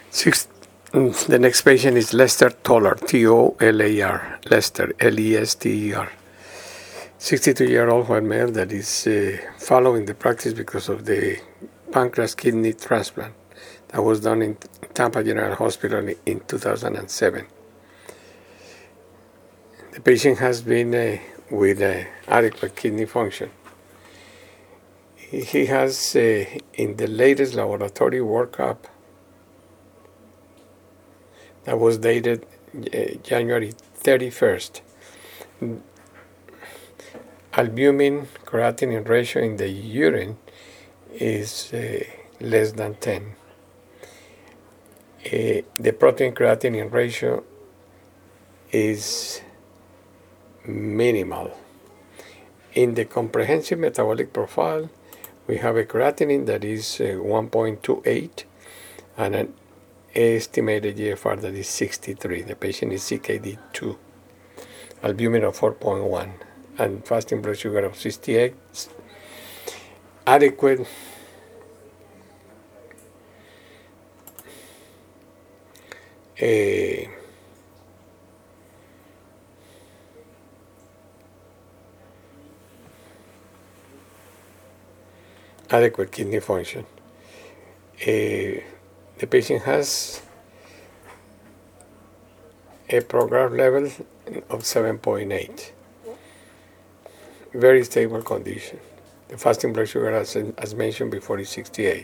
Six, the next patient is Lester Toller, Tolar, Lester, Lester. 62-year-old white male that is following the practice because of the pancreas kidney transplant that was done in Tampa General Hospital in 2007. The patient has been with adequate kidney function. He has, in the latest laboratory workup that was dated January 31st, albumin creatinine ratio in the urine is less than 10. The protein creatinine ratio is minimal. In the comprehensive metabolic profile, we have a creatinine that is 1.28 and an estimated GFR that is 63. The patient is CKD2, albumin of 4.1, and fasting blood sugar of 68. Adequate adequate kidney function. The patient has a program level of 7.8. Very stable condition. The fasting blood sugar, as mentioned before, is 68.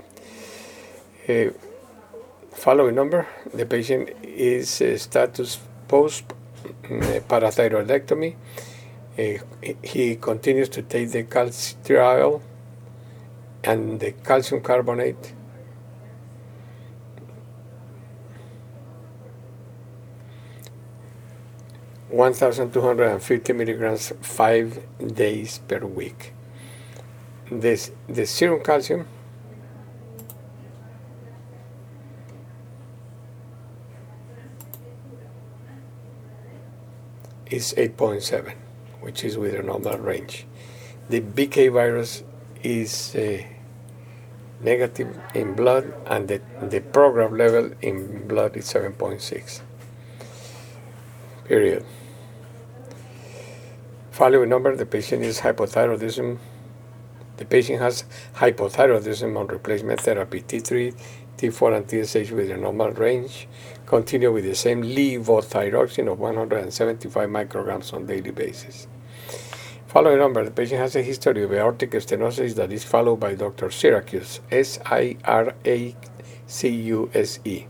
Following number, the patient is status post parathyroidectomy. He continues to take the calcitriol and the calcium carbonate. (1,250 milligrams 5 days per week). The serum calcium is 8.7, which is within normal range. The BK virus is negative in blood, and the program level in blood is 7.6. Period. Following number, the patient is hypothyroidism. The patient has hypothyroidism on replacement therapy, T3, T4, and TSH within normal range. Continue with the same levothyroxine of 175 micrograms on daily basis. Following number, the patient has a history of aortic stenosis that is followed by Dr. Syracuse, Siracuse.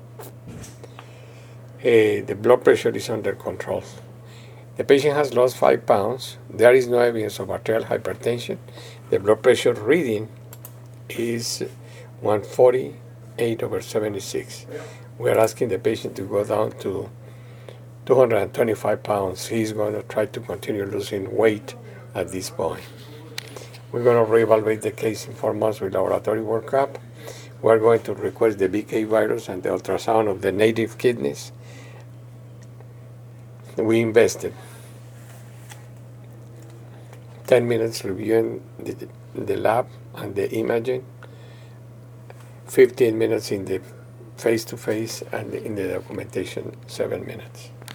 The blood pressure is under control. The patient has lost 5 pounds. There is no evidence of arterial hypertension. The blood pressure reading is 148/76. We are asking the patient to go down to 225 pounds. He's going to try to continue losing weight at this point. We're going to reevaluate the case in 4 months with laboratory workup. We're going to request the BK virus and the ultrasound of the native kidneys. We invested 10 minutes reviewing the lab and the imaging, 15 minutes in the face-to-face, and in the documentation, 7 minutes.